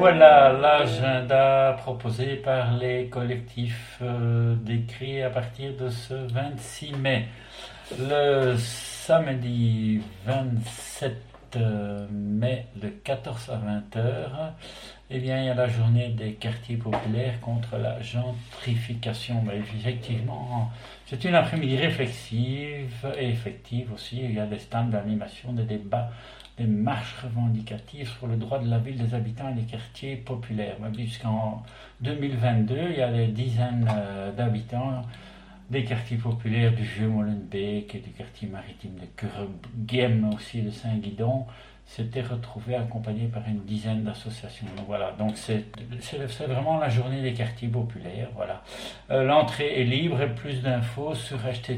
voilà l'agenda proposé par les collectifs d'écrit à partir de ce 26 mai. Le samedi 27 mai de 14 à 20 heures, eh bien, il y a la journée des quartiers populaires contre la gentrification. Mais effectivement, c'est une après-midi réflexive et effective aussi. Il y a des stands d'animation, des débats, des marches revendicatives sur le droit de la ville, des habitants et des quartiers populaires. Puisqu'en 2022, il y a des dizaines d'habitants des quartiers populaires du Vieux-Molenbeek et du quartier maritime de Kuregem, aussi de Saint-Guidon, s'étaient retrouvés accompagnés par une dizaine d'associations. Donc voilà, donc c'est vraiment la journée des quartiers populaires. Voilà. L'entrée est libre et plus d'infos sur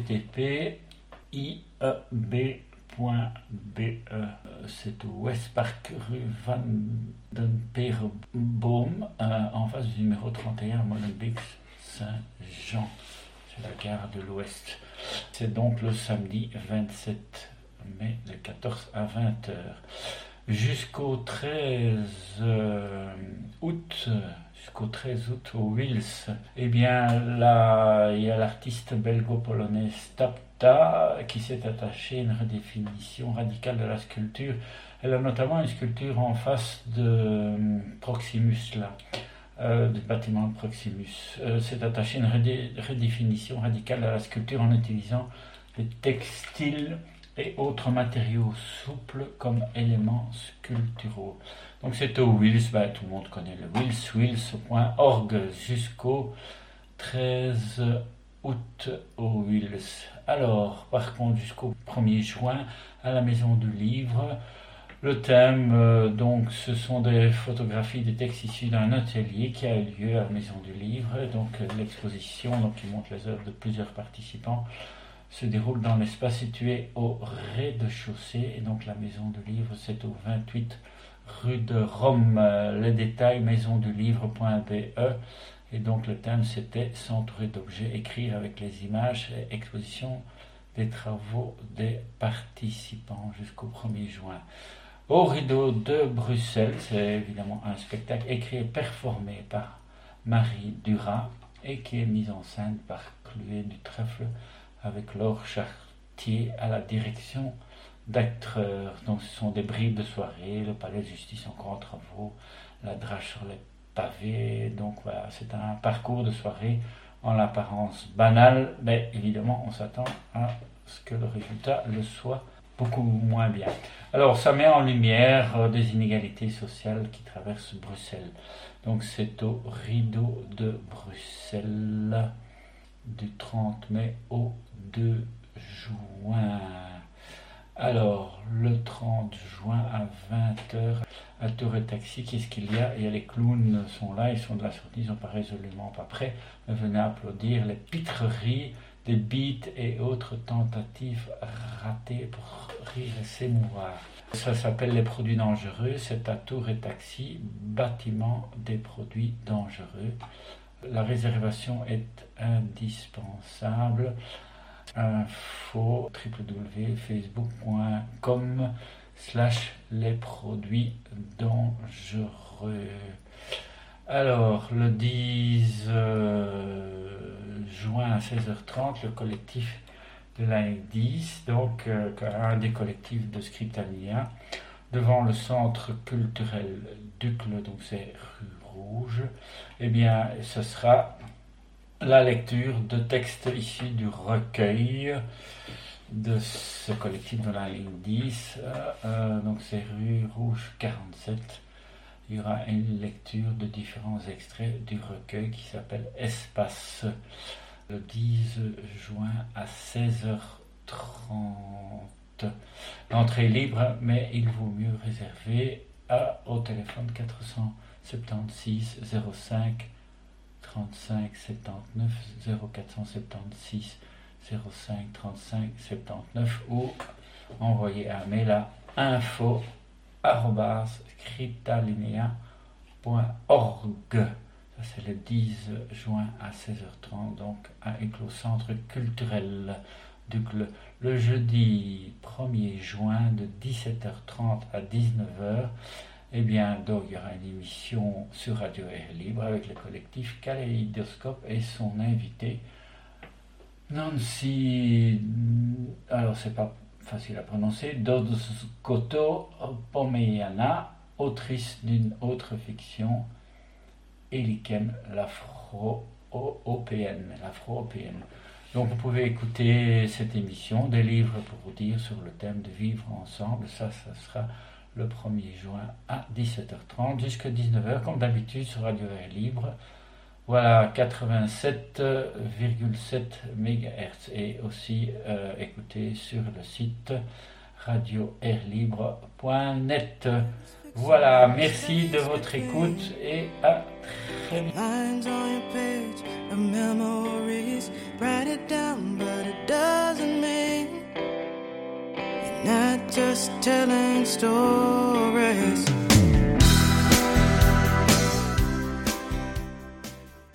http://ieb.be. C'est au West Park rue Van den Peerboom, en face du numéro 31 à Molenbeek Saint-Jean. C'est la gare de l'Ouest. C'est donc le samedi 27 mai de 14 à 20 heures. Jusqu'au 13 août, au Wills, eh bien là, il y a l'artiste belgo-polonaise Tapta qui s'est attachée à une redéfinition radicale de la sculpture. Elle a notamment une sculpture en face de Proximus là. Du bâtiment de Proximus. C'est attaché à une redéfinition radicale à la sculpture en utilisant des textiles et autres matériaux souples comme éléments sculpturaux. Donc c'est au Wills, tout le monde connaît le Wills, wills.org jusqu'au 13 août au Wills. Alors, par contre, jusqu'au 1er juin, à la Maison du Livre, le thème, donc, ce sont des photographies, des textes issus d'un atelier qui a eu lieu à la Maison du Livre. Donc, l'exposition, donc, qui montre les œuvres de plusieurs participants, se déroule dans l'espace situé au rez-de-chaussée. Et donc, la Maison du Livre, c'est au 28 rue de Rome. Les détails, maisondulivre.be. Et donc, le thème, c'était s'entourer d'objets, écrire avec les images et exposition des travaux des participants jusqu'au 1er juin. Au rideau de Bruxelles, c'est évidemment un spectacle écrit et performé par Marie Duras et qui est mis en scène par Chloé du Trèfle avec Laure Chartier à la direction d'acteurs. Donc ce sont des bribes de soirée, le palais de justice en grands travaux, la drage sur les pavés. Donc voilà, c'est un parcours de soirée en apparence banal, mais évidemment on s'attend à ce que le résultat le soit beaucoup moins bien. Alors, ça met en lumière des inégalités sociales qui traversent Bruxelles. Donc, c'est au rideau de Bruxelles du 30 mai au 2 juin. Alors, le 30 juin à 20h, à Tour et Taxi, qu'est-ce qu'il y a? Il y a les clowns sont là, ils sont de la sortie, ils sont pas résolument pas prêts. Venez applaudir les pitreries, des beats et autres tentatives ratées pour rire et s'émouvoir. Ça s'appelle les produits dangereux, c'est à Tour et Taxi, bâtiment des produits dangereux. La réservation est indispensable. Info www.facebook.com/les produits dangereux. Alors, le 10 juin à 16h30, le collectif de la 10, donc un des collectifs de Scriptania, devant le centre culturel Ducle, donc c'est rue Rouge, eh bien, ce sera la lecture de textes issus du recueil de ce collectif de la ligne 10, donc c'est rue Rouge 47. Il y aura une lecture de différents extraits du recueil qui s'appelle Espace, le 10 juin à 16h30. L'entrée est libre, mais il vaut mieux réserver au téléphone 476 05 35 79 0476 05 35 79 ou envoyer un mail à info@scriptalinea.org. Ça c'est le 10 juin à 16h30, donc à Éclos Centre Culturel Ducle. Le jeudi 1er juin de 17h30 à 19h, Eh bien, donc il y aura une émission sur Radio Air Libre avec le collectif Kaléidoscope et son invité Nancy, alors c'est pas facile à prononcer, Dodskoto Pomeyana, autrice d'une autre fiction, Elikem, l'afro-européenne. Donc vous pouvez écouter cette émission, des livres pour vous dire sur le thème de vivre ensemble. Ça sera le 1er juin à 17h30 jusqu'à 19h, comme d'habitude sur Radio Air Libre. Voilà, 87,7 MHz et aussi écoutez sur le site radioairlibre.net. Voilà, merci de votre écoute et à très vite. Lines on your page of memories. Write it down, but it doesn't mean you're not just telling stories.